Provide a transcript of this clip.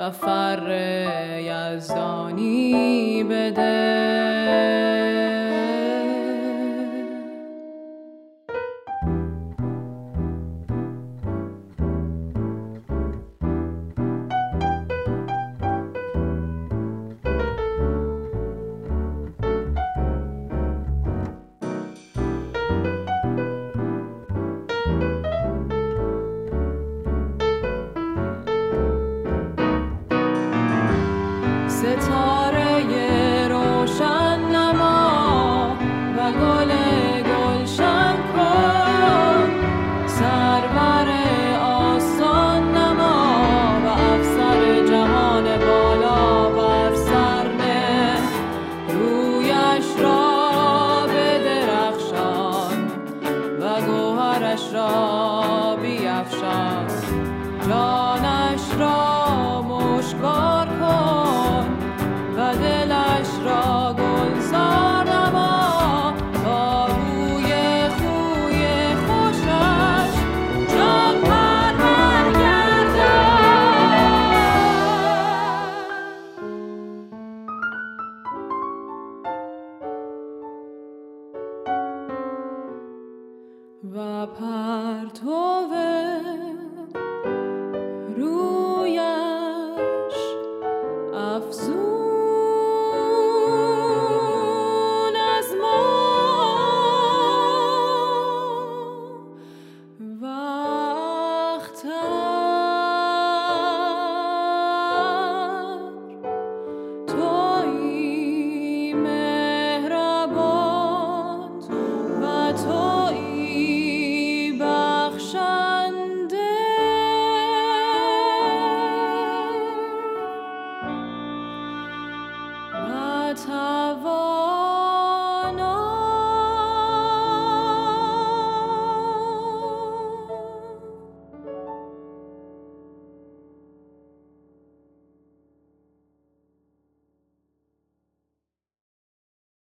و فر یزدانی بده. ستاره روشن نما و گل گلشن کن، سرور آسمان نما و افسر جهان بالا بر سر نه. رویش را بدرخشان و گوهرش را بیفشان، جانش را مشکبار کن و دلش را گلزار نما. تا روی خوی خوشش جان پرور گردد و پرتو رویش افزون از ما وقت